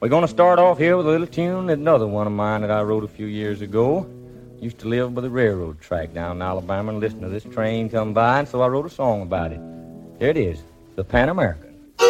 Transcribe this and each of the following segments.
We're going to start off here with a little tune, another one of mine that I wrote a few years ago. Used to live by the railroad track down in Alabama and listen to this train come by, and so I wrote a song about it. Here it is, the Pan American.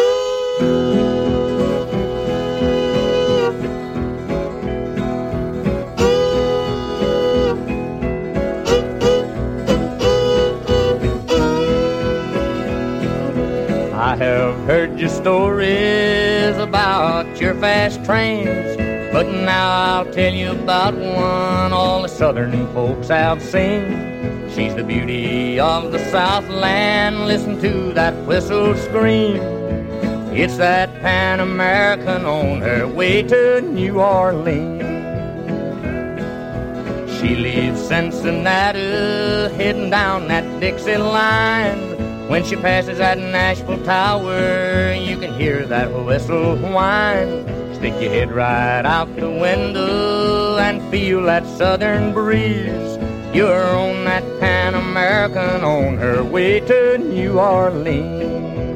I have heard your stories about your fast trains, but now I'll tell you about one all the southern folks have seen. She's the beauty of the Southland, listen to that whistle scream. It's that Pan American on her way to New Orleans. She leaves Cincinnati, heading down that Dixie line. When she passes that Nashville Tower, you can hear that whistle whine. Stick your head right out the window and feel that southern breeze. You're on that Pan American on her way to New Orleans.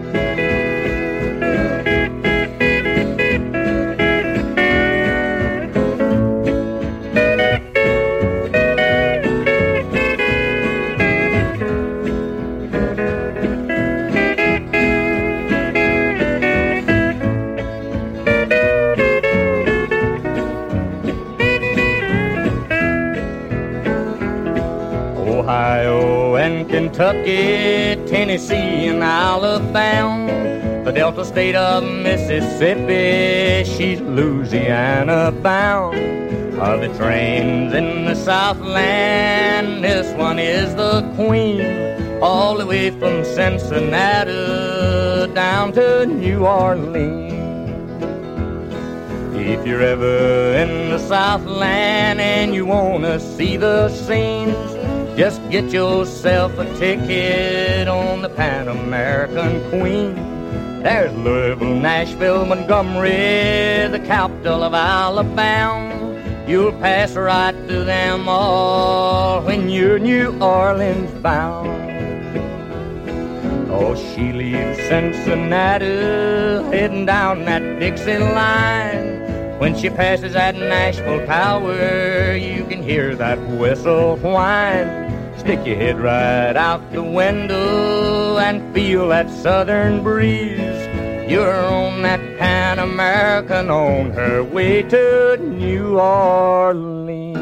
Ohio and Kentucky, Tennessee and Alabama, the Delta state of Mississippi, she's Louisiana bound. Of the trains in the Southland, this one is the queen, all the way from Cincinnati down to New Orleans. If you're ever in the Southland and you wanna see the scenes, just get yourself a ticket on the Pan American Queen. There's Louisville, Nashville, Montgomery, the capital of Alabama. You'll pass right through them all when you're New Orleans bound. Oh, she leaves Cincinnati, heading down that Dixie line. When she passes that Nashville Tower, you can hear that whistle whine. Stick your head right out the window and feel that southern breeze. You're on that Pan American on her way to New Orleans.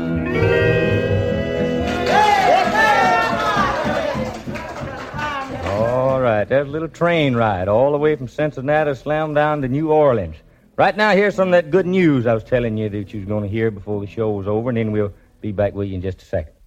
All right, there's a little train ride all the way from Cincinnati, slam down to New Orleans. Right now, here's some of that good news I was telling you that you was going to hear before the show was over, and then we'll be back with you in just a second.